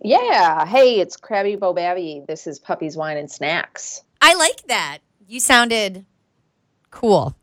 Yeah. Hey, it's Krabby Bobabby. This is Puppies, Wine, and Snacks. I like that. You sounded cool.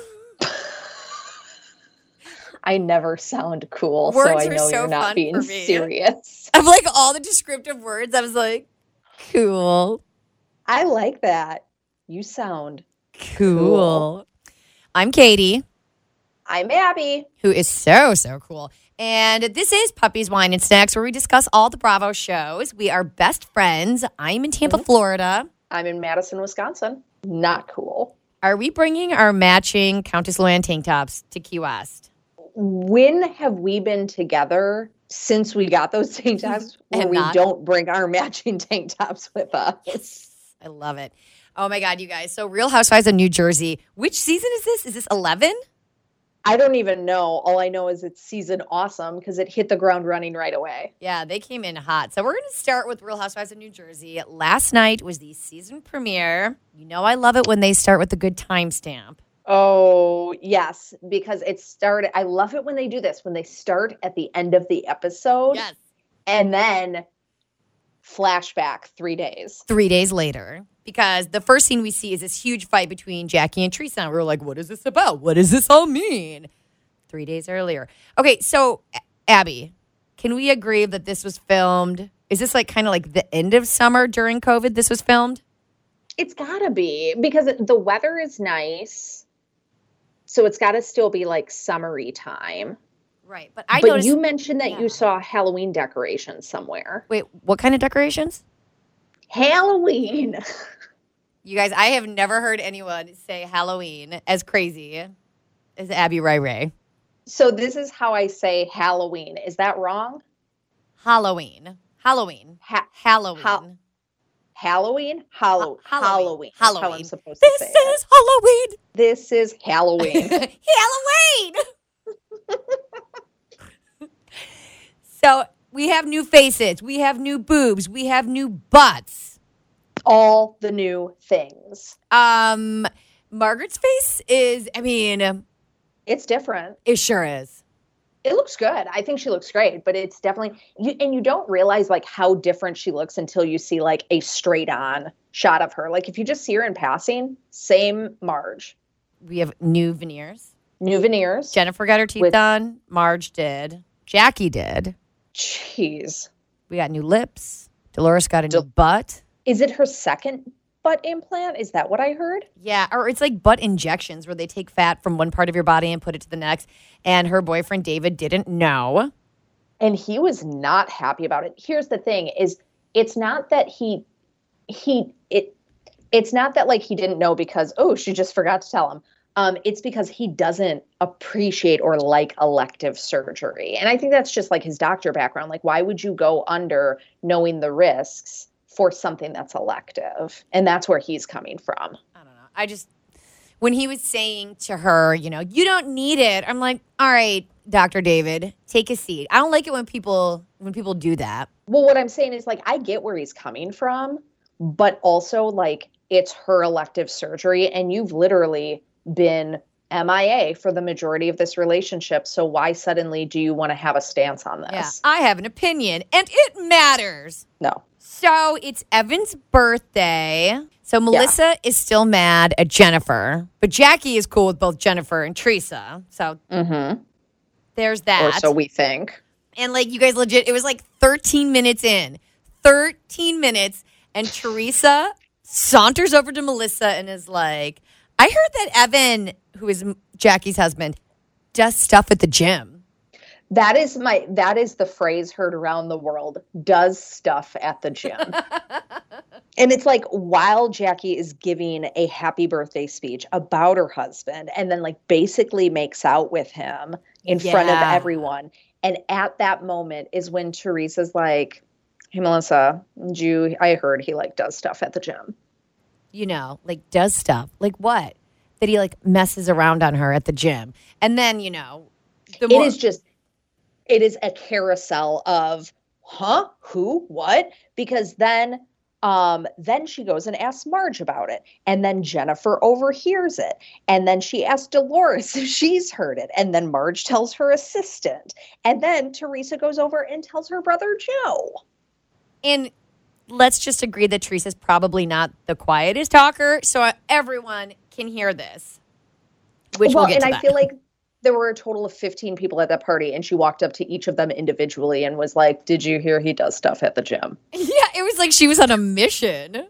I never sound cool, Words so I are know so you're not fun being for me. serious. Of like all the descriptive words, I was like, cool. I like that. You sound Cool. I'm Katie, I'm Abby. who is so cool. And this is Puppies, Wine, and Snacks, where we discuss all the Bravo shows. We are best friends. I'm in Tampa, Florida. I'm in Madison, Wisconsin. Not cool. Are we bringing our matching Countess Luann tank tops to Key West? When have we been together since we got those tank tops where we don't bring our matching tank tops with us? Yes. I love it. Oh, my God, you guys. So Real Housewives of New Jersey. Which season is this? Is this 11? I don't even know. All I know is it's season awesome because it hit the ground running right away. Yeah, they came in hot. So we're going to start with Real Housewives of New Jersey. Last night was the season premiere. You know I love it when they start with a good timestamp. Oh, yes, because it started. I love it when they do this, when they start at the end of the episode. Yes. And then flashback 3 days. 3 days later. Because the first scene we see is this huge fight between Jackie and Teresa. And we're like, what is this about? What does this all mean? 3 days earlier. Okay, so Abby, can we agree that this was filmed? Is this like kind of like the end of summer during COVID this was filmed? It's got to be because the weather is nice. So it's got to still be like summery time. Right. But you mentioned that you saw Halloween decorations somewhere. Wait, what kind of decorations? Halloween. You guys, I have never heard anyone say Halloween as crazy as Abby Ray Ray. So this is how I say Halloween. Is that wrong? Halloween. Halloween. Halloween. Halloween? Halloween. Halloween. That's how I'm supposed to say it. This is Halloween. This is Halloween. Halloween. So we have new faces. We have new boobs. We have new butts. All the new things. Margaret's face is, it's different. It sure is. It looks good. I think she looks great, but it's definitely, and you don't realize like how different she looks until you see like a straight on shot of her. Like if you just see her in passing, same Marge. We have new veneers. New veneers. Jennifer got her teeth done. Marge did. Jackie did. Jeez. We got new lips. Dolores got a new butt. Is it her second butt implant? Is that what I heard? Yeah, or it's like butt injections where they take fat from one part of your body and put it to the next. And her boyfriend, David, didn't know. And he was not happy about it. Here's the thing is it's not that it's not that like he didn't know because, oh, she just forgot to tell him. It's because he doesn't appreciate or like elective surgery. And I think that's just like his doctor background. Like, why would you go under knowing the risks for something that's elective? And that's where he's coming from. I don't know. When he was saying to her, you don't need it. I'm like, all right, Dr. David, take a seat. I don't like it when people do that. Well, what I'm saying is like, I get where he's coming from, but also like it's her elective surgery and you've literally been MIA for the majority of this relationship. So why suddenly do you want to have a stance on this? Yeah, I have an opinion and it matters. No. So it's Evan's birthday. So Melissa is still mad at Jennifer, but Jackie is cool with both Jennifer and Teresa. So there's that. Or so we think. And like you guys legit, it was like 13 minutes in. 13 minutes. And Teresa saunters over to Melissa and is like, I heard that Evan, who is Jackie's husband, does stuff at the gym. That is the phrase heard around the world, does stuff at the gym. And it's like while Jackie is giving a happy birthday speech about her husband and then like basically makes out with him in front of everyone. And at that moment is when Teresa's like, hey, Melissa, I heard he like does stuff at the gym. Like does stuff. Like what? That he like messes around on her at the gym. And then, it is a carousel of, huh? Who? What? Because then she goes and asks Marge about it. And then Jennifer overhears it. And then she asks Dolores if she's heard it. And then Marge tells her assistant. And then Teresa goes over and tells her brother Joe. And let's just agree that Teresa's probably not the quietest talker, so everyone can hear this. Which we'll get to and that. I feel like there were a total of 15 people at that party, and she walked up to each of them individually and was like, "Did you hear he does stuff at the gym?" Yeah, it was like she was on a mission.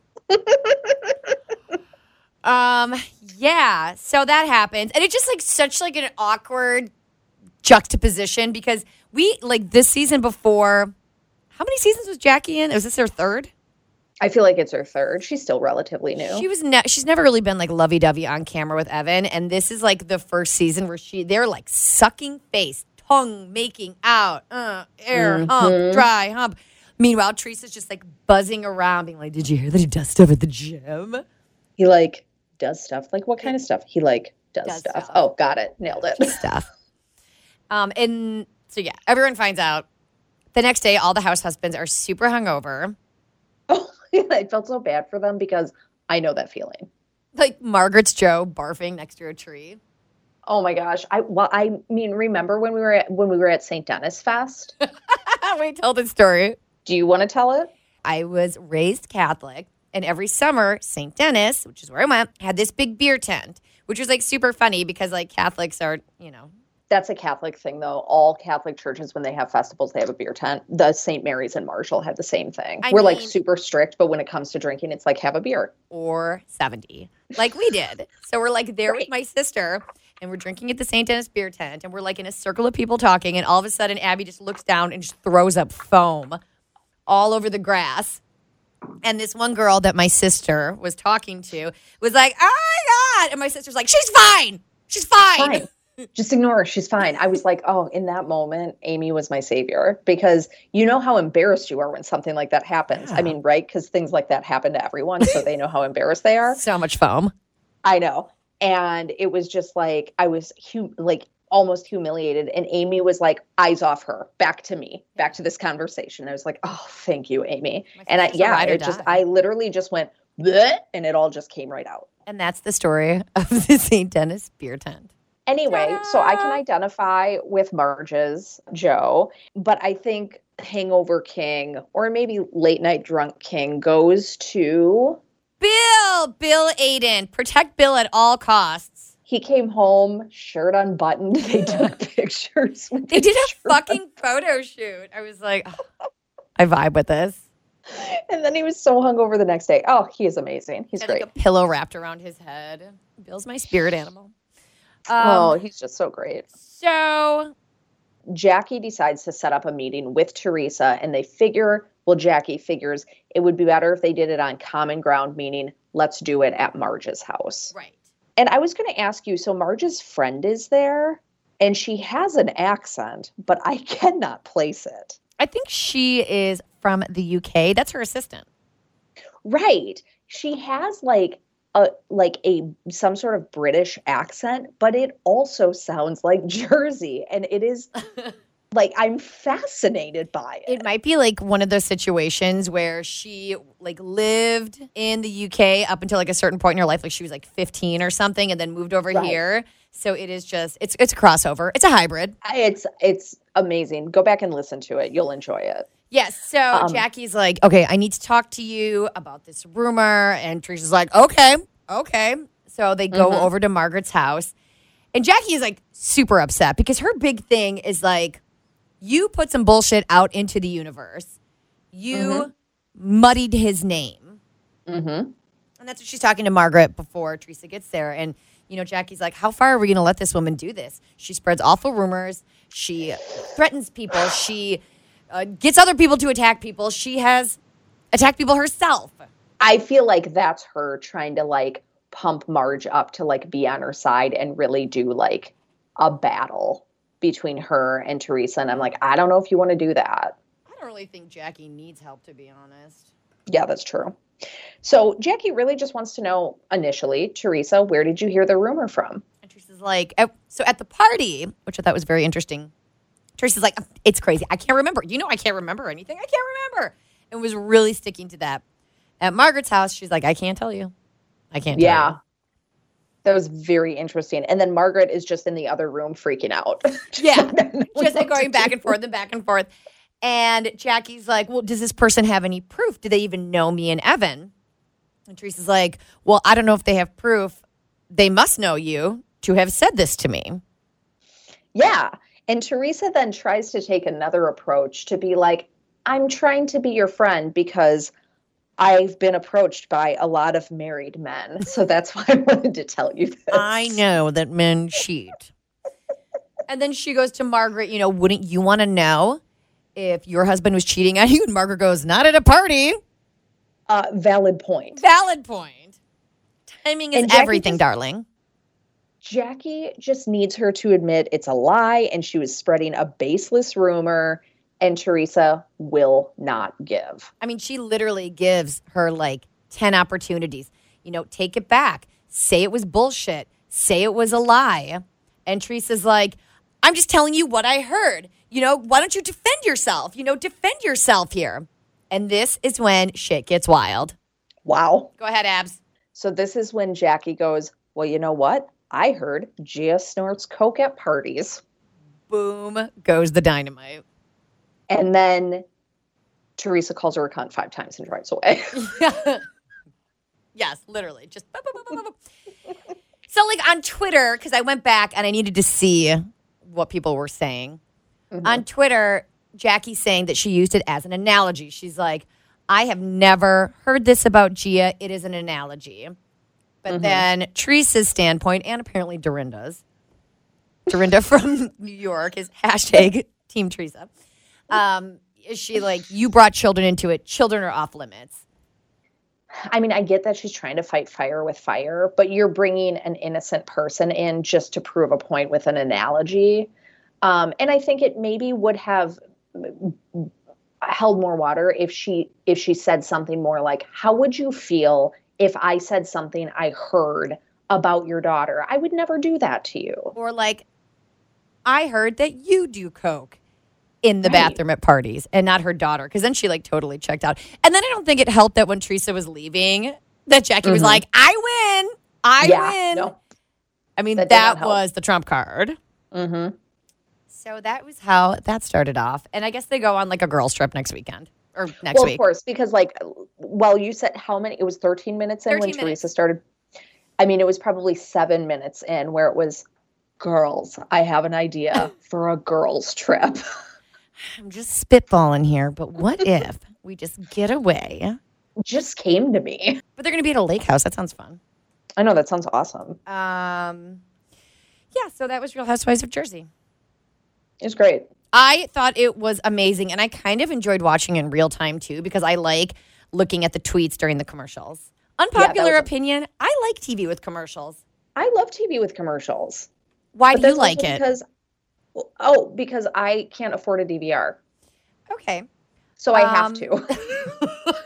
Yeah, so that happens. And it's just like such like an awkward juxtaposition because we like this season before, how many seasons was Jackie in? Was this her third? I feel like it's her third. She's still relatively new. She's never really been like lovey-dovey on camera with Evan, and this is like the first season where they're like sucking face, tongue making out, air hump, dry hump. Meanwhile, Teresa's just like buzzing around, being like, "Did you hear that he does stuff at the gym?" He like does stuff. Like what kind of stuff? He like does stuff. Oh, got it. Nailed it. Stuff. And so yeah, everyone finds out. The next day, all the house husbands are super hungover. Oh, I felt so bad for them because I know that feeling. Like Margaret's Joe barfing next to a tree. Oh my gosh. I mean, remember when we were at St. Denis Fest? Wait, tell the story. Do you want to tell it? I was raised Catholic, and every summer, St. Denis, which is where I went, had this big beer tent, which was like super funny because like Catholics are, That's a Catholic thing, though. All Catholic churches, when they have festivals, they have a beer tent. The St. Mary's in Marshall had the same thing. We're like super strict, but when it comes to drinking, it's like have a beer. Or 70, like we did. So we're like there with my sister, and we're drinking at the St. Denis beer tent, and we're like in a circle of people talking, and all of a sudden, Abby just looks down and just throws up foam all over the grass. And this one girl that my sister was talking to was like, "Oh my God." And my sister's like, "She's fine. She's fine. Just ignore her. She's fine." I was like, oh, in that moment, Amy was my savior because you know how embarrassed you are when something like that happens. Yeah. I mean, right? Because things like that happen to everyone. So they know how embarrassed they are. So much foam. I know. And it was just like, I was almost humiliated. And Amy was like, eyes off her, back to me, back to this conversation. I was like, oh, thank you, Amy. And I literally just went, bleh, and it all just came right out. And that's the story of the St. Denis beer tent. Anyway, Ta-da! So I can identify with Marge's Joe, but I think Hangover King or maybe Late Night Drunk King goes to Bill Aiden. Protect Bill at all costs. He came home, shirt unbuttoned. They took pictures. They did a fucking photo shoot. I was like, oh, I vibe with this. And then he was so hungover the next day. Oh, he is amazing. He's great. Like a pillow wrapped around his head. Bill's my spirit animal. He's just so great. So Jackie decides to set up a meeting with Teresa, and Jackie figures it would be better if they did it on common ground, meaning let's do it at Marge's house. Right. And I was going to ask you, so Marge's friend is there, and she has an accent, but I cannot place it. I think she is from the UK. That's her assistant. Right. She has some sort of British accent, but it also sounds like Jersey. And it is like, I'm fascinated by it. It might be like one of those situations where she like lived in the UK up until like a certain point in her life. Like she was like 15 or something and then moved over here. So it is just, it's a crossover. It's a hybrid. It's amazing. Go back and listen to it. You'll enjoy it. Yes. So Jackie's like, okay, I need to talk to you about this rumor. And Teresa's like, okay. So they go over to Margaret's house. And Jackie is like super upset because her big thing is like, you put some bullshit out into the universe. You muddied his name. Mm-hmm. And that's what she's talking to Margaret before Teresa gets there. And, Jackie's like, how far are we going to let this woman do this? She spreads awful rumors. She threatens people. She gets other people to attack people. She has attacked people herself. I feel like that's her trying to like pump Marge up to like be on her side and really do like a battle between her and Teresa. And I'm like, I don't know if you want to do that. I don't really think Jackie needs help, to be honest. Yeah, that's true. So Jackie really just wants to know initially, Teresa, where did you hear the rumor from? And Teresa's like, so at the party, which I thought was very interesting, Teresa's like, it's crazy. I can't remember. I can't remember anything. I can't remember. And was really sticking to that. At Margaret's house, she's like, I can't tell you. I can't tell you. Yeah. That was very interesting. And then Margaret is just in the other room freaking out. Yeah. Just like going back and forth and back and forth. And Jackie's like, well, does this person have any proof? Do they even know me and Evan? And Teresa's like, well, I don't know if they have proof. They must know you to have said this to me. Yeah. And Teresa then tries to take another approach to be like, I'm trying to be your friend because I've been approached by a lot of married men. So that's why I wanted to tell you this. I know that men cheat. And then she goes to Margaret, wouldn't you want to know if your husband was cheating on you? And Margaret goes, not at a party. Valid point. Valid point. Timing is everything, darling. Jackie just needs her to admit it's a lie and she was spreading a baseless rumor, and Teresa will not give. I mean, she literally gives her like 10 opportunities. Take it back. Say it was bullshit. Say it was a lie. And Teresa's like, I'm just telling you what I heard. Why don't you defend yourself? Defend yourself here. And this is when shit gets wild. Wow. Go ahead, Abs. So this is when Jackie goes, well, you know what? I heard Gia snorts coke at parties. Boom goes the dynamite. And then Teresa calls her a cunt 5 times and drives away. Yes, literally. Just So like on Twitter, because I went back and I needed to see what people were saying. Mm-hmm. On Twitter, Jackie's saying that she used it as an analogy. She's like, I have never heard this about Gia. It is an analogy. But then Teresa's standpoint, and apparently Dorinda's, Dorinda from New York is hashtag Team Teresa. Is she like, you brought children into it. Children are off limits. I mean, I get that she's trying to fight fire with fire, but you're bringing an innocent person in just to prove a point with an analogy. And I think it maybe would have held more water if she said something more like, how would you feel if I said something I heard about your daughter? I would never do that to you. Or like, I heard that you do coke in the bathroom at parties and not her daughter. Because then she like totally checked out. And then I don't think it helped that when Teresa was leaving, that Jackie was like, I win. I win. No. I mean, that was the trump card. Mm-hmm. So that was how that started off. And I guess they go on like a girls trip next weekend or next week. Well, of course, because like, well, you said how many? It was 13 minutes in when Teresa started. I mean, it was probably 7 minutes in where it was, girls, I have an idea for a girls trip. I'm just spitballing here, but what if we just get away? Just came to me. But they're going to be at a lake house. That sounds fun. I know. That sounds awesome. Yeah, so that was Real Housewives of Jersey. It was great. I thought it was amazing, and I kind of enjoyed watching in real time, too, because I like looking at the tweets during the commercials. Unpopular opinion, I like TV with commercials. I love TV with commercials. Why do you like it? Because I can't afford a DVR. Okay. So I have to.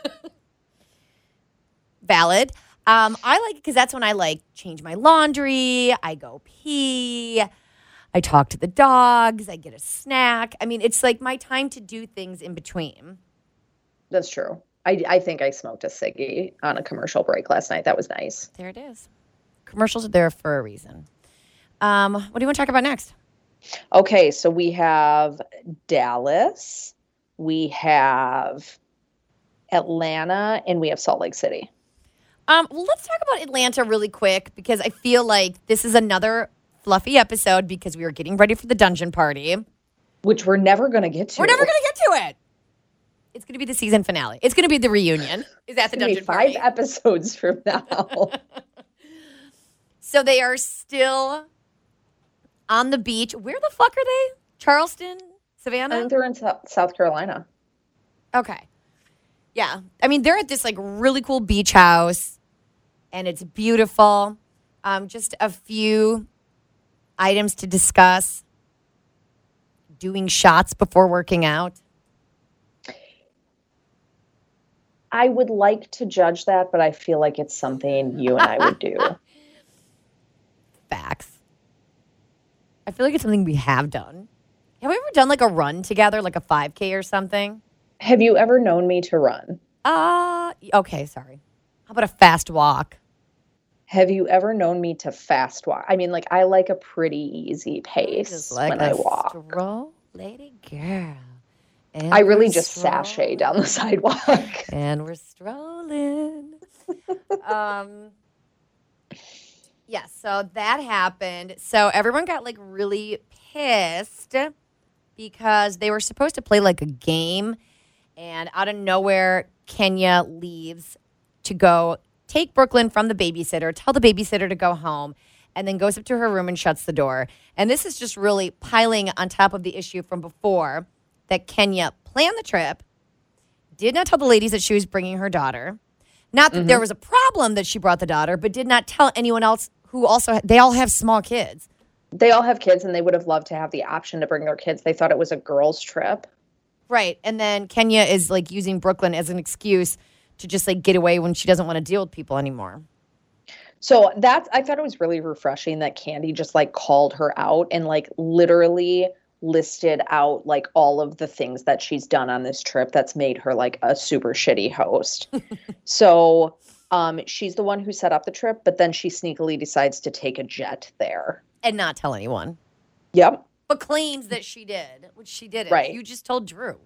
Valid. I like it because that's when I like change my laundry. I go pee. I talk to the dogs. I get a snack. I mean, it's like my time to do things in between. That's true. I think I smoked a ciggy on a commercial break last night. That was nice. There it is. Commercials are there for a reason. What do you want to talk about next? Okay, so we have Dallas, we have Atlanta, and we have Salt Lake City. Well, let's talk about Atlanta really quick because I feel like this is another fluffy episode because we are getting ready for the dungeon party. Which we're never going to get to. We're never going to get to it. It's going to be the season finale. It's going to be the reunion. Is that the dungeon party? 5 episodes from now. So they are still on the beach. Where the fuck are they? Charleston? Savannah? I think they're in South Carolina. Okay. Yeah. I mean, they're at this like really cool beach house and it's beautiful. Just a few items to discuss. Doing shots before working out. I would like to judge that, but I feel like it's something you and I would do. Facts. I feel like it's something we have done. Have we ever done like a run together, like a 5K or something? Have you ever known me to run? Okay, sorry. How about a fast walk? Have you ever known me to fast walk? I mean, like, I like a pretty easy pace just like when I walk. Stroll, lady girl. And I really we're just sashay down the sidewalk. And we're strolling. Yeah, so that happened. So everyone got like really pissed because they were supposed to play like a game, and out of nowhere, Kenya leaves to go take Brooklyn from the babysitter, tell the babysitter to go home, and then goes up to her room and shuts the door. And this is just really piling on top of the issue from before that Kenya planned the trip, did not tell the ladies that she was bringing her daughter. Not that there was a problem that she brought the daughter, but did not tell anyone else who also, they all have small kids. They all have kids, and they would have loved to have the option to bring their kids. They thought it was a girls' trip. Right. And then Kenya is like using Brooklyn as an excuse to just like get away when she doesn't want to deal with people anymore. So I thought it was really refreshing that Candy just like called her out and like literally listed out like all of the things that she's done on this trip that's made her like a super shitty host. So she's the one who set up the trip, but then she sneakily decides to take a jet there. And not tell anyone. Yep. But claims that she did, which she didn't. Right. You just told Drew.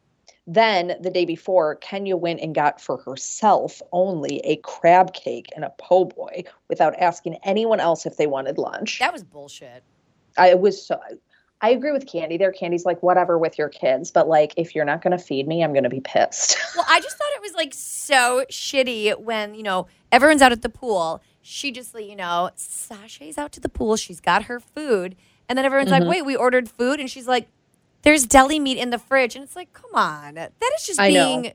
Then the day before, Kenya went and got for herself only a crab cake and a po' boy without asking anyone else if they wanted lunch. That was bullshit. I agree with Candy there. Candy's like, whatever with your kids, but like, if you're not going to feed me, I'm going to be pissed. Well, I just thought it was like so shitty when, everyone's out at the pool. She just, sashays out to the pool. She's got her food. And then everyone's like, wait, we ordered food? And she's like, there's deli meat in the fridge. And it's like, come on. That is just being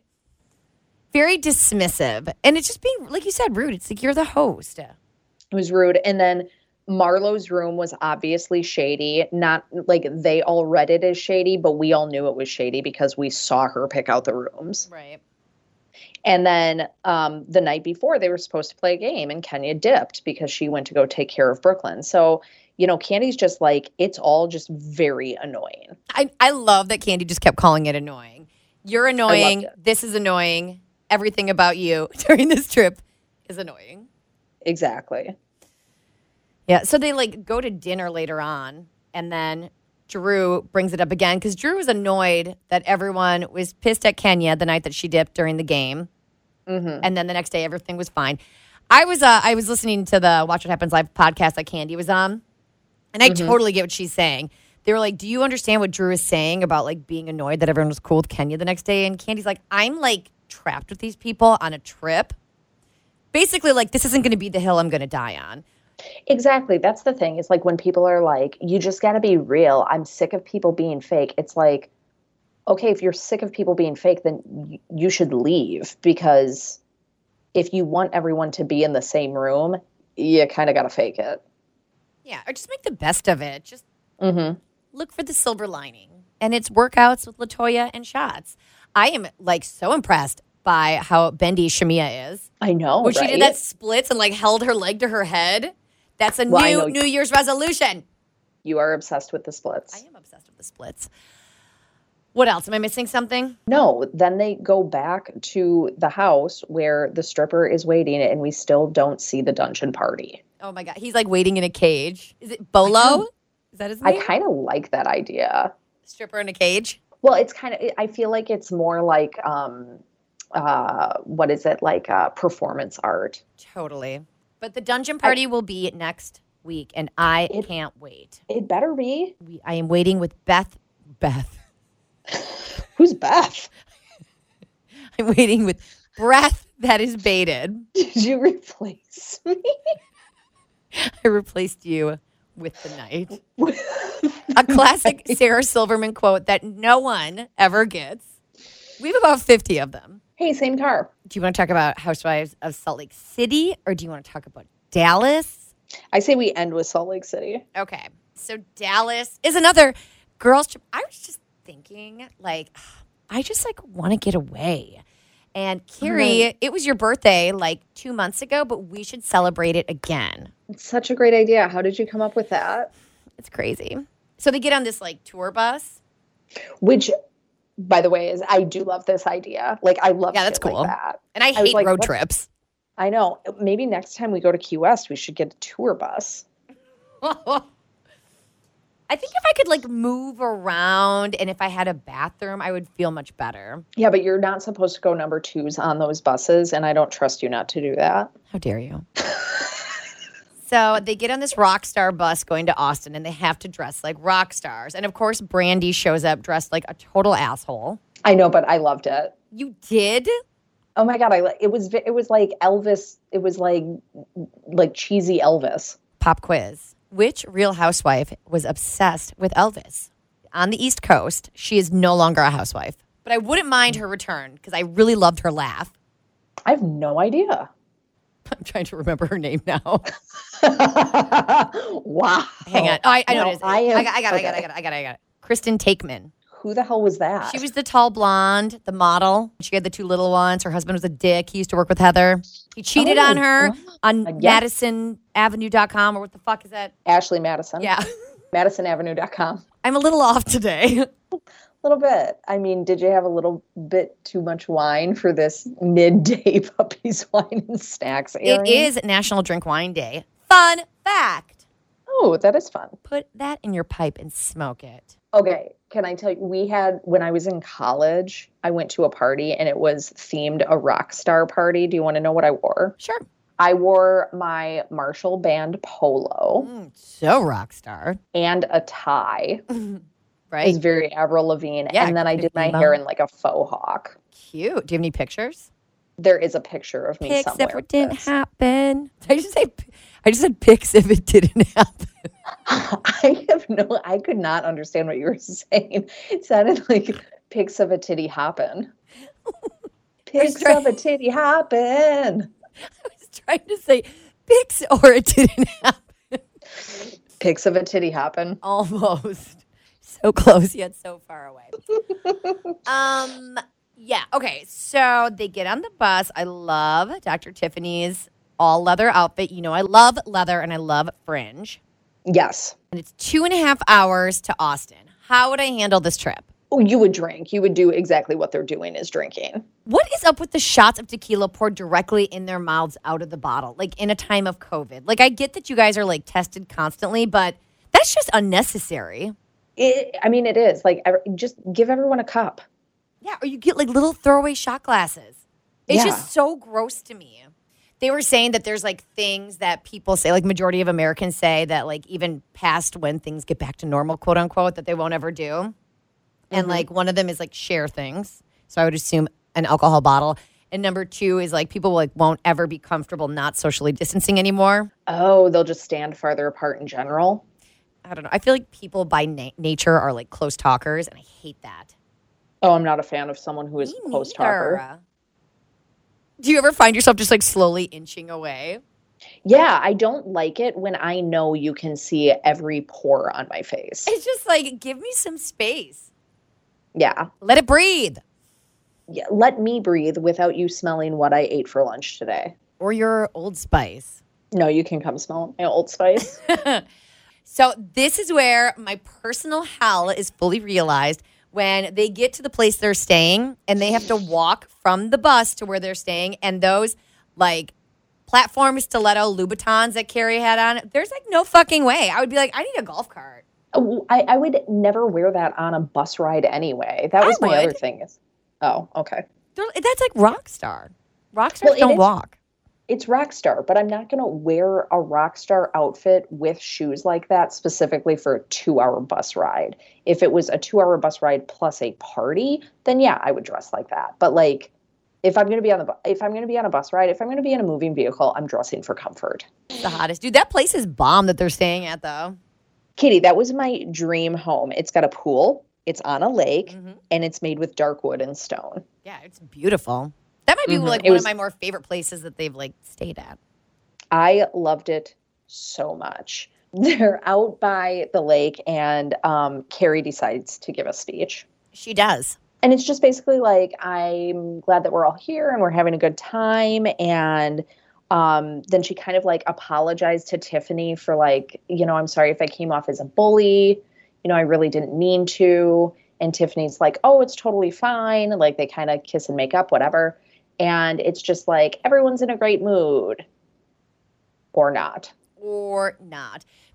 very dismissive. And it's just being, like you said, rude. It's like, you're the host. It was rude. And then Marlo's room was obviously shady. Not like they all read it as shady, but we all knew it was shady because we saw her pick out the rooms. Right. And then the night before, they were supposed to play a game, and Kenya dipped because she went to go take care of Brooklyn. So, Candy's just like, it's all just very annoying. I love that Candy just kept calling it annoying. You're annoying. This is annoying. Everything about you during this trip is annoying. Exactly. Yeah. So they like go to dinner later on, and then Drew brings it up again because Drew was annoyed that everyone was pissed at Kenya the night that she dipped during the game. Mm-hmm. And then the next day, everything was fine. I was listening to the Watch What Happens Live podcast that Candy was on, and I totally get what she's saying. They were like, do you understand what Drew is saying about like being annoyed that everyone was cool with Kenya the next day? And Candy's like, I'm like trapped with these people on a trip. Basically, like, this isn't going to be the hill I'm going to die on. Exactly. That's the thing. It's like when people are like, you just got to be real. I'm sick of people being fake. It's like, okay, if you're sick of people being fake, then you should leave, because if you want everyone to be in the same room, you kind of got to fake it. Yeah. Or just make the best of it. Just look for the silver lining. And it's workouts with LaToya and shots. I am like so impressed by how bendy Shamia is. I know, when she did that splits and like held her leg to her head. That's a New Year's resolution. You are obsessed with the splits. I am obsessed with the splits. What else? Am I missing something? No. Then they go back to the house where the stripper is waiting, and we still don't see the dungeon party. Oh my God. He's like waiting in a cage. Is it Bolo? Is that his name? I kind of like that idea. Stripper in a cage? Well, it's kind of, I feel like it's more like, what is it? Like performance art. Totally. But the dungeon party will be next week, and I can't wait. It better be. I am waiting with Beth. Who's Beth? I'm waiting with breath that is baited. Did you replace me? I replaced you with the night. A classic Sarah Silverman quote that no one ever gets. We have about 50 of them. Hey, same car. Do you want to talk about Housewives of Salt Lake City, or do you want to talk about Dallas? I say we end with Salt Lake City. Okay. So Dallas is another girls' trip. I was just thinking, like, I just, like, want to get away. And, Carrie, it was your birthday, like, 2 months ago, but we should celebrate it again. It's such a great idea. How did you come up with that? It's crazy. So they get on this, like, tour bus. Which, by the way, I do love this idea. Like, I love that's cool. like that. And I hate road trips. I know. Maybe next time we go to Key West, we should get a tour bus. I think if I could like move around and if I had a bathroom, I would feel much better. Yeah, but you're not supposed to go number twos on those buses, and I don't trust you not to do that. How dare you? So they get on this rock star bus going to Austin, and they have to dress like rock stars. And of course, Brandy shows up dressed like a total asshole. I know, but I loved it. You did? Oh my God, it was like Elvis. It was like cheesy Elvis. Pop quiz. Which Real Housewife was obsessed with Elvis? On the East Coast, she is no longer a housewife. But I wouldn't mind her return because I really loved her laugh. I have no idea. I'm trying to remember her name now. Wow. Hang on. Oh, I know No, it is. I got it. Kristen Takeman. Who the hell was that? She was the tall blonde, the model. She had the two little ones. Her husband was a dick. He used to work with Heather. He cheated on her on MadisonAvenue.com, or what the fuck is that? Ashley Madison. Yeah. MadisonAvenue.com. I'm a little off today. A little bit. I mean, did you have a little bit too much wine for this midday puppies, wine, and snacks airing? It is National Drink Wine Day. Fun fact. Oh, that is fun. Put that in your pipe and smoke it. Okay, can I tell you, when I was in college, I went to a party and it was themed a rock star party. Do you want to know what I wore? Sure. I wore my Marshall Band polo. So rock star. And a tie. Right. It was very Avril Lavigne. Yeah, and then I did my hair in like a faux hawk. Cute. Do you have any pictures? There is a picture of me pics somewhere. If it didn't happen. I just said pics if it didn't happen. I could not understand what you were saying. It sounded like pics of a titty hoppin'. Pics of a titty hoppin'. I was trying to say pics or it didn't happen. Pics of a titty hoppin'. Almost. So close yet so far away. Yeah. Okay. So they get on the bus. I love Dr. Tiffany's all leather outfit. You know, I love leather and I love fringe. Yes. And it's 2.5 hours to Austin. How would I handle this trip? Oh, you would drink. You would do exactly what they're doing is drinking. What is up with the shots of tequila poured directly in their mouths out of the bottle, like in a time of COVID? Like, I get that you guys are like tested constantly, but that's just unnecessary. It is. Like, just give everyone a cup. Yeah, or you get like little throwaway shot glasses. It's just so gross to me. They were saying that there's like things that people say, like majority of Americans say that like even past when things get back to normal, quote unquote, that they won't ever do. And like one of them is like share things. So I would assume an alcohol bottle. And number 2 is like people like won't ever be comfortable not socially distancing anymore. Oh, they'll just stand farther apart in general. I don't know. I feel like people by nature are like close talkers, and I hate that. Oh, I'm not a fan of someone who is a close talker. Do you ever find yourself just like slowly inching away? Yeah, I don't like it when I know you can see every pore on my face. It's just like, give me some space. Yeah. Let it breathe. Yeah, let me breathe without you smelling what I ate for lunch today. Or your Old Spice. No, you can come smell my Old Spice. So this is where my personal hell is fully realized. When they get to the place they're staying and they have to walk from the bus to where they're staying, and those like platform stiletto Louboutins that Carrie had on, there's like no fucking way. I would be like, I need a golf cart. I would never wear that on a bus ride anyway. That was my other thing. Oh, okay. That's like rock star. Rock stars don't walk. It's rock star, but I'm not going to wear a rock star outfit with shoes like that specifically for a 2-hour bus ride. If it was a 2-hour bus ride plus a party, then yeah, I would dress like that. But like, if I'm going to be on a bus ride, if I'm going to be in a moving vehicle, I'm dressing for comfort. The hottest. Dude, that place is bomb that they're staying at though. Katie, that was my dream home. It's got a pool, it's on a lake, and it's made with dark wood and stone. Yeah, it's beautiful. That might be like one of my more favorite places that they've like stayed at. I loved it so much. They're out by the lake, and Carrie decides to give a speech. She does. And it's just basically like, I'm glad that we're all here and we're having a good time. And then she kind of like apologized to Tiffany for like, I'm sorry if I came off as a bully. I really didn't mean to. And Tiffany's like, oh, it's totally fine. Like they kind of kiss and make up, whatever. And it's just like, everyone's in a great mood. Or not.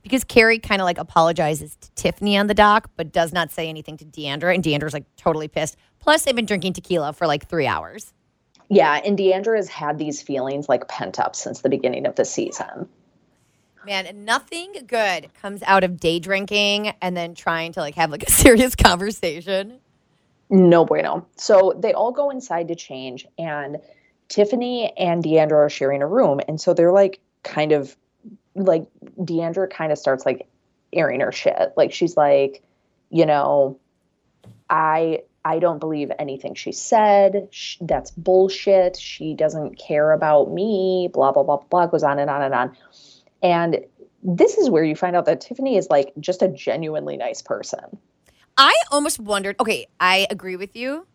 because Carrie kind of like apologizes to Tiffany on the dock, but does not say anything to Deandra. And Deandra's like totally pissed. Plus, they've been drinking tequila for like 3 hours. Yeah, and Deandra has had these feelings like pent up since the beginning of the season. Man, nothing good comes out of day drinking and then trying to like have like a serious conversation. No bueno. So they all go inside to change, and Tiffany and Deandra are sharing a room. And so they're like kind of like Deandra kind of starts like airing her shit. Like she's like, you know, I don't believe anything she said. That's bullshit. She doesn't care about me. Blah, blah, blah, blah. Goes on and on and on. And this is where you find out that Tiffany is like just a genuinely nice person. I almost wondered, okay, I agree with you,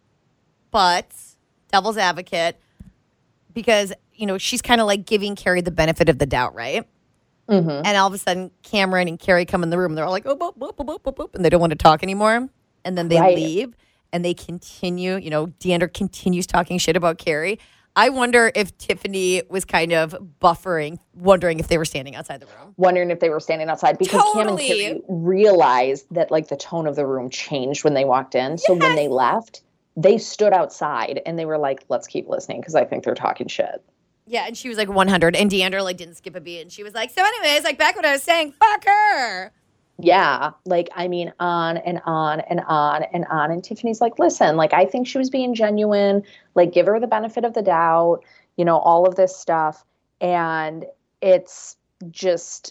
but devil's advocate, because, you know, she's kind of like giving Carrie the benefit of the doubt, right? Mm-hmm. And all of a sudden, Cameron and Carrie come in the room. And they're all like, oh, boop, boop, boop, boop, boop, and they don't want to talk anymore. And then they leave. And they continue, you know, Deandra continues talking shit about Carrie. I wonder if Tiffany was kind of buffering, wondering if they were standing outside the room. Wondering if they were standing outside because Cam and Carrie realized that like the tone of the room changed when they walked in. So when they left, they stood outside and they were like, let's keep listening because I think they're talking shit. Yeah, and she was like 100 and Deandra like didn't skip a beat. And she was like, so anyways, like back when I was saying, fuck her. Yeah, like, I mean, on and on and on and on. And Tiffany's like, listen, like, I think she was being genuine. Like, give her the benefit of the doubt, you know, all of this stuff. And it's just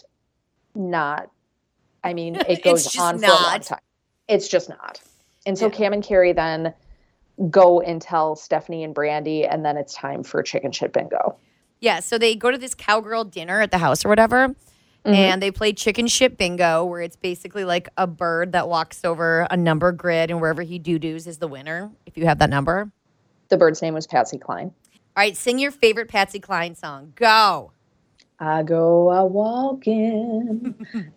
not, I mean, it goes on for a long time. It's just not. And so Cam and Carrie then go and tell Stephanie and Brandy, and then it's time for chicken shit bingo. Yeah, so they go to this cowgirl dinner at the house or whatever. Mm-hmm. And they play chicken shit bingo, where it's basically like a bird that walks over a number grid, and wherever he doo-doos is the winner, if you have that number. The bird's name was Patsy Cline. All right, sing your favorite Patsy Cline song. Go. I go a walking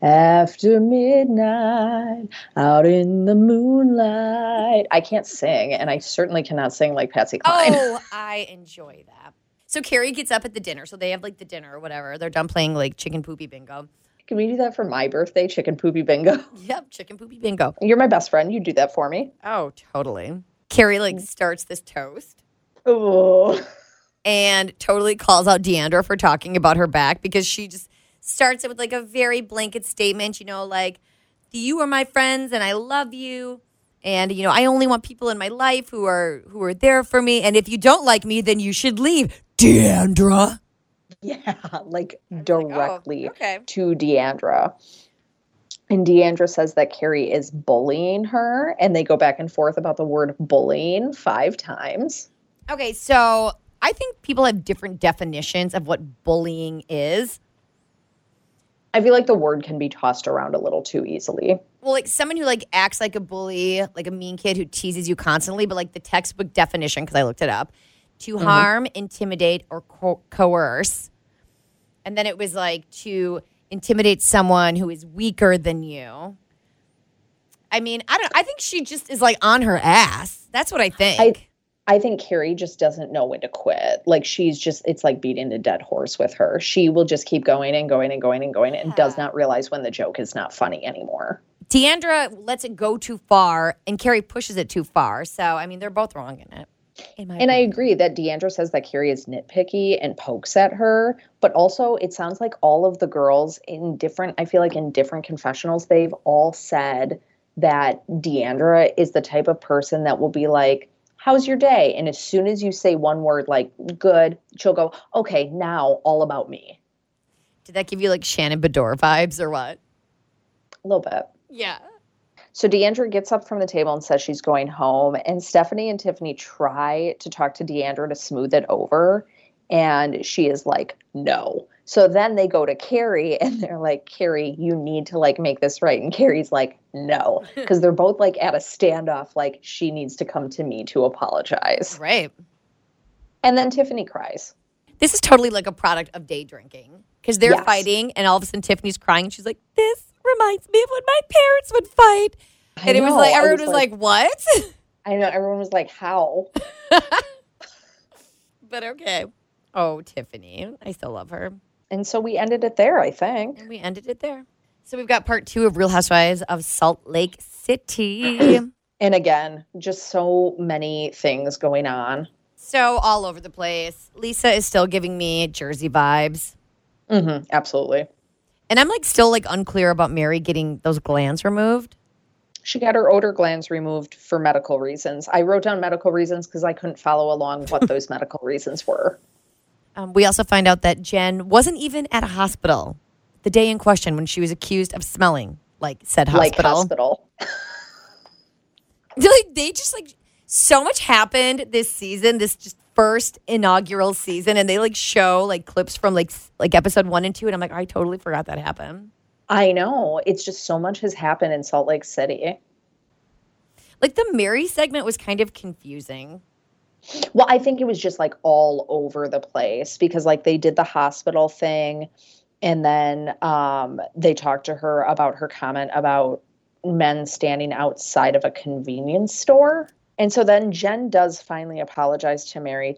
after midnight, out in the moonlight. I can't sing, and I certainly cannot sing like Patsy Cline. Oh, I enjoy that. So Carrie gets up at the dinner. So they have like the dinner or whatever. They're done playing like chicken poopy bingo. Can we do that for my birthday? Chicken poopy bingo? Yep, chicken poopy bingo. You're my best friend. You do that for me. Oh, totally. Carrie like starts this toast. Oh. And totally calls out Deandra for talking about her back because she just starts it with like a very blanket statement, you know, like, you are my friends and I love you. And, you know, I only want people in my life who are there for me. And if you don't like me, then you should leave. Deandra. Yeah, like directly to Deandra. And Deandra says that Carrie is bullying her. And they go back and forth about the word bullying 5 times. Okay, so I think people have different definitions of what bullying is. I feel like the word can be tossed around a little too easily. Well, like someone who like acts like a bully, like a mean kid who teases you constantly, but like the textbook definition, because I looked it up, to harm, intimidate, or coerce. And then it was like to intimidate someone who is weaker than you. I mean, I think she just is like on her ass. That's what I think. I think Carrie just doesn't know when to quit. Like it's like beating a dead horse with her. She will just keep going and going and going and going and does not realize when the joke is not funny anymore. Deandra lets it go too far and Carrie pushes it too far. So, I mean, they're both wrong in it. And I agree that Deandra says that Carrie is nitpicky and pokes at her, but also it sounds like all of the girls in different confessionals, they've all said that Deandra is the type of person that will be like, how's your day? And as soon as you say one word like good, she'll go, okay, now all about me. Did that give you like Shannon Bedore vibes or what? A little bit. Yeah. So Deandra gets up from the table and says she's going home. And Stephanie and Tiffany try to talk to Deandra to smooth it over. And she is like, no. So then they go to Carrie and they're like, Carrie, you need to like make this right. And Carrie's like, no, because they're both like at a standoff. Like she needs to come to me to apologize. Right. And then Tiffany cries. This is totally like a product of day drinking because they're fighting and all of a sudden Tiffany's crying and she's like, this reminds me of when my parents would fight. And it was like, everyone was like, what? I know. Everyone was like, how? But okay. Oh, Tiffany. I still love her. And so we ended it there, I think. And we ended it there. So we've got part 2 of Real Housewives of Salt Lake City. And again, just so many things going on. So all over the place. Lisa is still giving me Jersey vibes. Absolutely. And I'm like still like unclear about Mary getting those glands removed. She got her odor glands removed for medical reasons. I wrote down medical reasons because I couldn't follow along what those medical reasons were. We also find out that Jen wasn't even at a hospital the day in question when she was accused of smelling like said hospital. Like hospital. They just like so much happened this season, this just first inaugural season, and they like show like clips from like episode 1 and 2, and I'm like, I totally forgot that happened. I know. It's just so much has happened in Salt Lake City. Like the Mary segment was kind of confusing. Well, I think it was just like all over the place because like they did the hospital thing and then they talked to her about her comment about men standing outside of a convenience store. And so then Jen does finally apologizes to Mary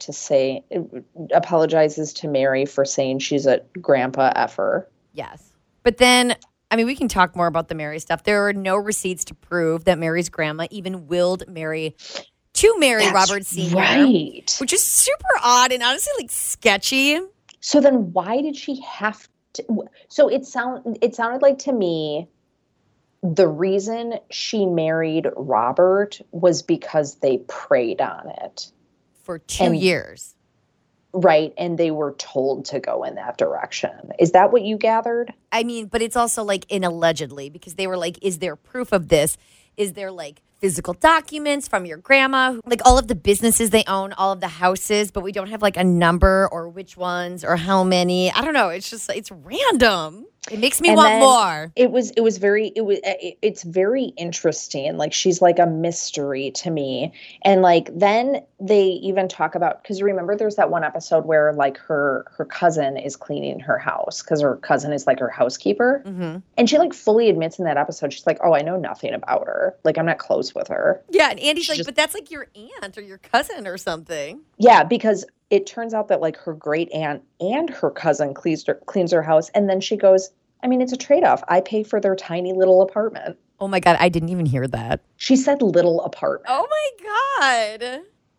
for saying she's a grandpa effer. Yes. But then, I mean, we can talk more about the Mary stuff. There are no receipts to prove that Mary's grandma even willed Mary to marry Robert Sr., right. Which is super odd and honestly like sketchy. So then why did she have to? So it sounded like to me the reason she married Robert was because they preyed on it. For 2 years. Right. And they were told to go in that direction. Is that what you gathered? I mean, but it's also like in allegedly because they were like, is there proof of this? Is there like physical documents from your grandma? Like all of the businesses they own, all of the houses, but we don't have like a number or which ones or how many. I don't know. It's just, it's random. It makes me want more. It's very interesting. Like she's like a mystery to me. And like then they even talk about, because remember there's that one episode where like her cousin is cleaning her house because her cousin is like her housekeeper. Mm-hmm. And she like fully admits in that episode, she's like, oh, I know nothing about her. Like I'm not close with her. Yeah. And Andy's like, but that's like your aunt or your cousin or something. Yeah, because it turns out that like her great aunt and her cousin cleans her house. And then she goes, I mean, it's a trade-off. I pay for their tiny little apartment. Oh my God. I didn't even hear that. She said little apartment. Oh my God.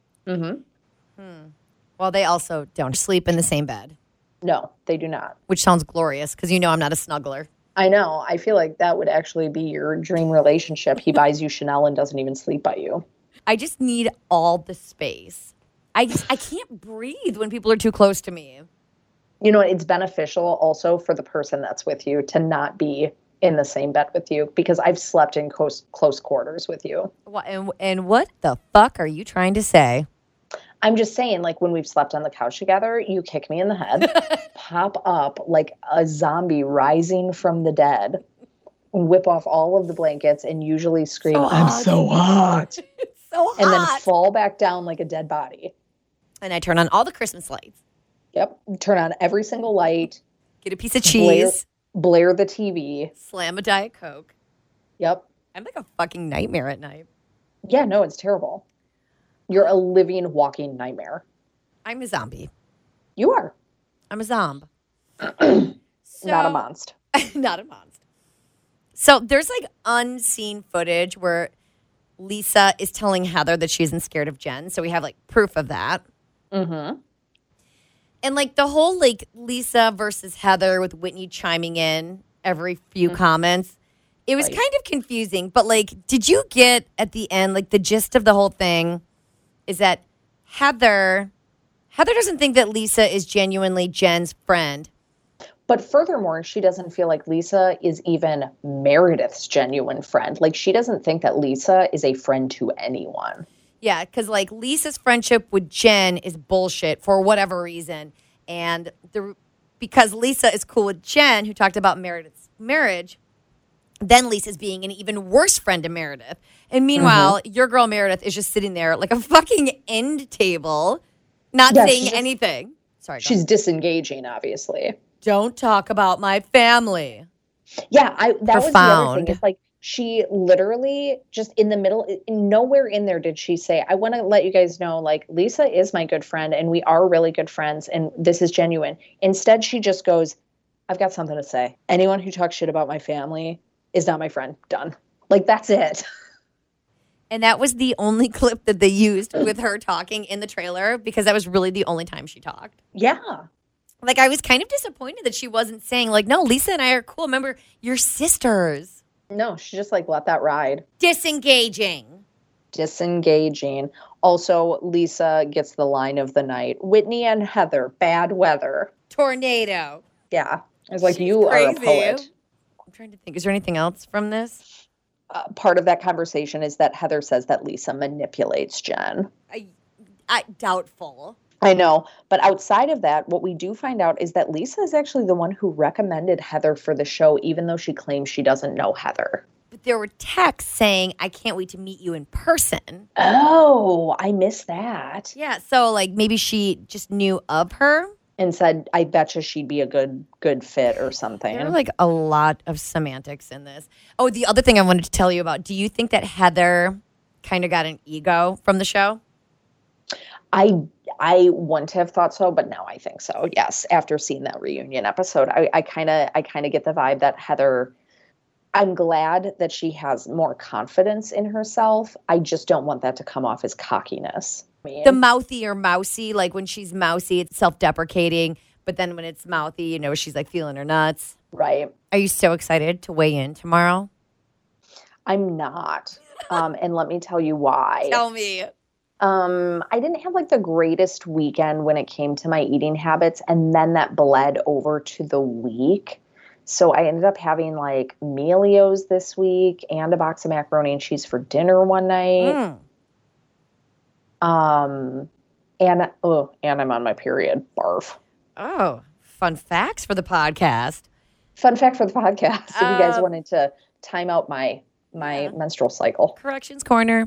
Mm-hmm. Well, they also don't sleep in the same bed. No, they do not. Which sounds glorious because you know I'm not a snuggler. I know. I feel like that would actually be your dream relationship. He buys you Chanel and doesn't even sleep by you. I just need all the space. I can't breathe when people are too close to me. You know, it's beneficial also for the person that's with you to not be in the same bed with you because I've slept in close quarters with you. And what the fuck are you trying to say? I'm just saying, like, when we've slept on the couch together, you kick me in the head, pop up like a zombie rising from the dead, whip off all of the blankets, and usually scream, I'm so hot. It's so hot. And then fall back down like a dead body. And I turn on all the Christmas lights. Yep. Turn on every single light. Get a piece of cheese. Blare the TV. Slam a Diet Coke. Yep. I'm like a fucking nightmare at night. Yeah, no, it's terrible. You're a living, walking nightmare. I'm a zombie. You are. I'm a zombie. Not a monster. Not a monster. So there's like unseen footage where Lisa is telling Heather that she isn't scared of Jen. So we have like proof of that. Mm-hmm. And like the whole like Lisa versus Heather with Whitney chiming in every few comments. It was kind of confusing. But like, did you get at the end, like the gist of the whole thing is that Heather doesn't think that Lisa is genuinely Jen's friend. But furthermore, she doesn't feel like Lisa is even Meredith's genuine friend. Like, she doesn't think that Lisa is a friend to anyone. Yeah, because, like, Lisa's friendship with Jen is bullshit for whatever reason. And because Lisa is cool with Jen, who talked about Meredith's marriage, then Lisa's being an even worse friend to Meredith. And meanwhile, your girl Meredith is just sitting there like a fucking end table, not saying anything. Sorry, she's disengaging, obviously. Don't talk about my family. Yeah, that was the other thing. It's like she literally just in the middle, nowhere in there did she say, I want to let you guys know, like, Lisa is my good friend and we are really good friends and this is genuine. Instead, she just goes, I've got something to say. Anyone who talks shit about my family is not my friend. Done. Like, that's it. And that was the only clip that they used with her talking in the trailer because that was really the only time she talked. Yeah. Like, I was kind of disappointed that she wasn't saying, like, no, Lisa and I are cool. Remember, you're sisters. No, she just like let that ride. Disengaging. Also, Lisa gets the line of the night. Whitney and Heather, bad weather. Tornado. Yeah. I was like, She's you crazy. are a poet. I'm trying to think. Is there anything else from this? Part of that conversation is that Heather says that Lisa manipulates Jen. I doubtful. I know. But outside of that, what we do find out is that Lisa is actually the one who recommended Heather for the show, even though she claims she doesn't know Heather. But there were texts saying, I can't wait to meet you in person. Oh, I missed that. Yeah. So, like, maybe she just knew of her. And said, I betcha she'd be a good fit or something. There are like a lot of semantics in this. Oh, the other thing I wanted to tell you about. Do you think that Heather kind of got an ego from the show? I wouldn't have thought so, but now I think so. Yes, after seeing that reunion episode, I kind of get the vibe that Heather. I'm glad that she has more confidence in herself. I just don't want that to come off as cockiness. The mouthy or mousy, like when she's mousy, it's self-deprecating. But then when it's mouthy, you know, she's like feeling her nuts. Right. Are you so excited to weigh in tomorrow? I'm not. And let me tell you why. Tell me. I didn't have like the greatest weekend when it came to my eating habits. And then that bled over to the week. So I ended up having like Melio's this week and a box of macaroni and cheese for dinner one night. And I'm on my period. Barf. Oh, fun facts for the podcast. Fun fact for the podcast. If you guys wanted to time out my menstrual cycle. Corrections corner.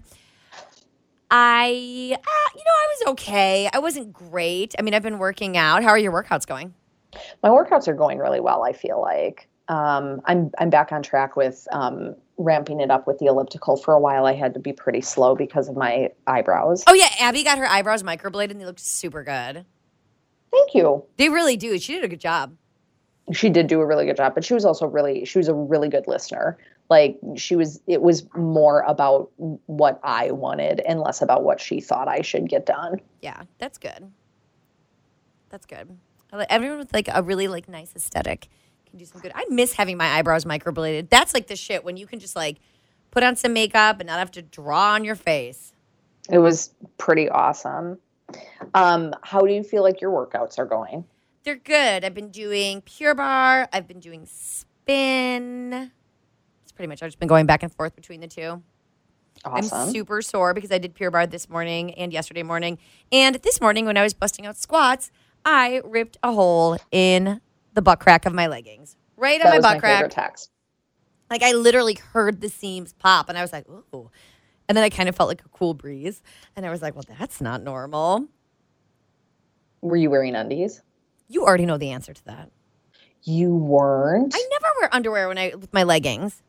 I was okay. I wasn't great. I mean, I've been working out. How are your workouts going? My workouts are going really well. I feel like I'm back on track with ramping it up with the elliptical. For a while, I had to be pretty slow because of my eyebrows. Oh yeah, Abby got her eyebrows microbladed and they looked super good. Thank you. They really do. She did a good job. She did do a really good job, but she was a really good listener. Like it was more about what I wanted and less about what she thought I should get done. Yeah, that's good. That's good. Everyone with like a really like nice aesthetic can do some good. I miss having my eyebrows microbladed. That's like the shit when you can just like put on some makeup and not have to draw on your face. It was pretty awesome. How do you feel like your workouts are going? They're good. I've been doing Pure Barre. I've been doing spin. It's pretty much, I've just been going back and forth between the two. Awesome. I'm super sore because I did Pure Barre this morning and yesterday morning. And this morning when I was busting out squats, I ripped a hole in the butt crack of my leggings. Right on my butt crack. Favorite text. Like I literally heard the seams pop and I was like, ooh. And then I kind of felt like a cool breeze. And I was like, well, that's not normal. Were you wearing undies? You already know the answer to that. You weren't? I never wear underwear with my leggings.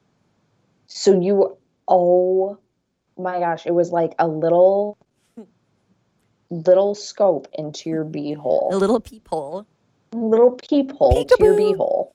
So oh my gosh, it was like a little scope into your beehole. A little peephole. Little peephole to your beehole.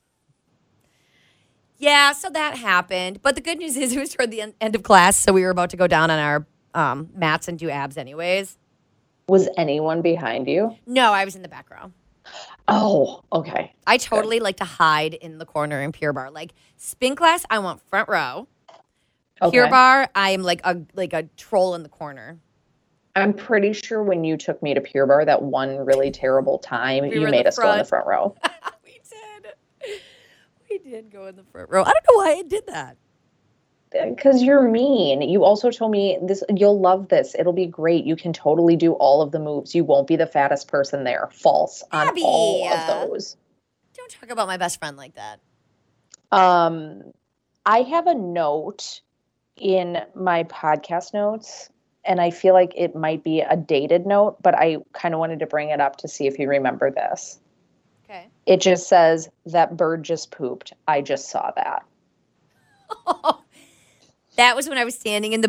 Yeah, so that happened. But the good news is it was toward the end of class, so we were about to go down on our mats and do abs anyways. Was anyone behind you? No, I was in the back row. Oh, okay. I totally like to hide in the corner in Pure Barre. Like spin class, I want front row. Okay. Pure Barre, I am like a troll in the corner. I'm pretty sure when you took me to Pure Barre that one really terrible time, you made us go in the front row. We did. We did go in the front row. I don't know why I did that. Because you're mean. You also told me this. You'll love this. It'll be great. You can totally do all of the moves. You won't be the fattest person there. False on Abby, all of those. Don't talk about my best friend like that. I have a note in my podcast notes, and I feel like it might be a dated note, but I kind of wanted to bring it up to see if you remember this. Okay. It just says, that bird just pooped. I just saw that. That was when I was standing in the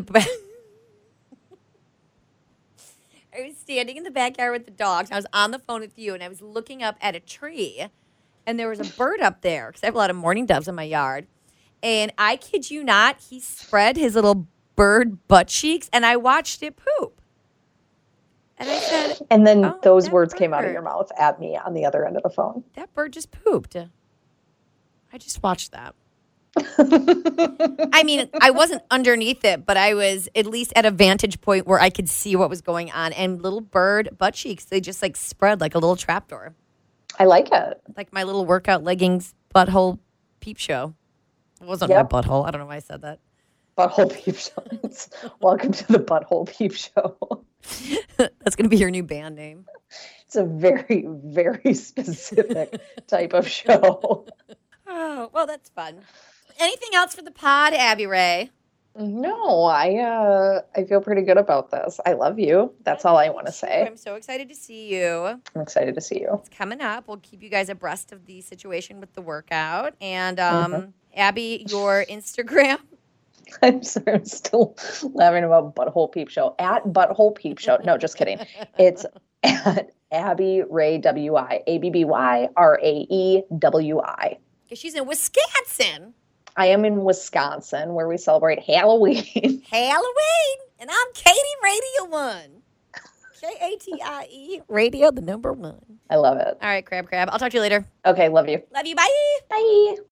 I was standing in the backyard with the dogs. I was on the phone with you, and I was looking up at a tree, and there was a bird up there because I have a lot of mourning doves in my yard. And I kid you not, he spread his little bird butt cheeks, and I watched it poop. And I said, and then oh, those that words came out of bird. your mouth at me on the other end of the phone. That bird just pooped. I just watched that. I mean, I wasn't underneath it, but I was at least at a vantage point where I could see what was going on. And little bird butt cheeks, they just like spread like a little trapdoor. I like it. Like my little workout leggings butthole peep show. It wasn't my butthole. I don't know why I said that. Butthole Peep Show. Welcome to the Butthole Peep Show. That's going to be your new band name. It's a very, very specific type of show. Oh, well, that's fun. Anything else for the pod, Abby Ray? No, I feel pretty good about this. I love you. That's all I want to say. I'm so excited to see you. I'm excited to see you. It's coming up. We'll keep you guys abreast of the situation with the workout. And Abby, your Instagram. I'm sorry, I'm still laughing about Butthole Peep Show. At Butthole Peep Show. No, just kidding. It's at Abby Ray WI. ABBYRAEWI. Because she's in Wisconsin. I am in Wisconsin where we celebrate Halloween. Halloween. And I'm Katie Radio 1. KATIE Radio, the number 1. I love it. All right, Crab. I'll talk to you later. Okay, love you. Love you. Bye. Bye.